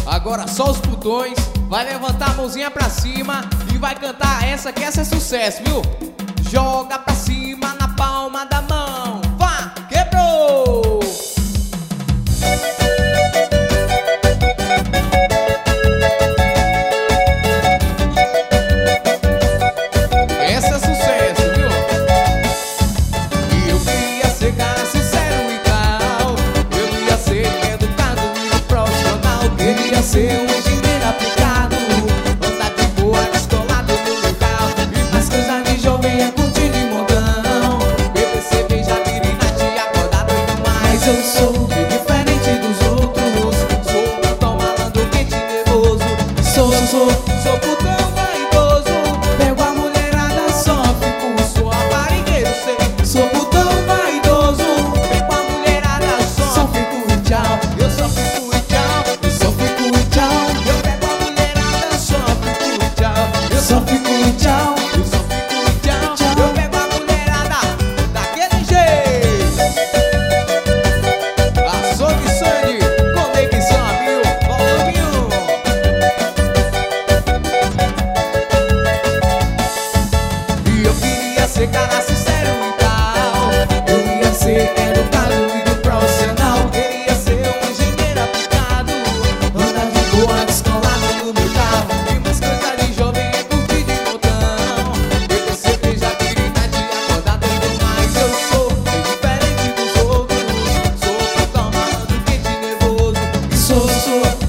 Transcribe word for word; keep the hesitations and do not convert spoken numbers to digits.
Agora só os putões. Vai levantar a mãozinha pra cima e vai cantar essa que essa é sucesso, viu? Joga pra cima na palma da mão. Vá, quebrou! Essa é sucesso, viu? E eu queria ser cara sincero e tal. Eu queria ser educado e profissional. Queria ser um engenheiro aplicado, andar de boa, descolado no meu carro. E mais coisa de jovem é curtir de montão, beber cerveja, virinate e acordar doido. Mas eu sou diferente dos outros. Sou putão malandro, quente e nervoso. Sou, sou, sou, sou putão vaidoso. Pego a mulherada, só fico, sou aparigueiro, sei. Sou putão vaidoso. Pego a mulherada, só fico e tchau. Eu só fico e tchau. Eu só fico e tchau. Eu pego a mulherada, só fico e tchau. Eu só fico e tchau. Eu só fico e tchau. Eu pego a mulherada daquele jeito. Açougue Sandy, conexão mil, volume um. E eu queria ser cara sincero e tal. Eu queria ser educado e profissional. Queria ser um engenheiro aplicado, andar de boa, descolado no meu carro. E mais coisa de jovem é curtir de montão, beber cerveja, virinate e acordar doido. Mas eu sou diferente dos outros. Sou putão malandro, quente e nervoso. Sou, sou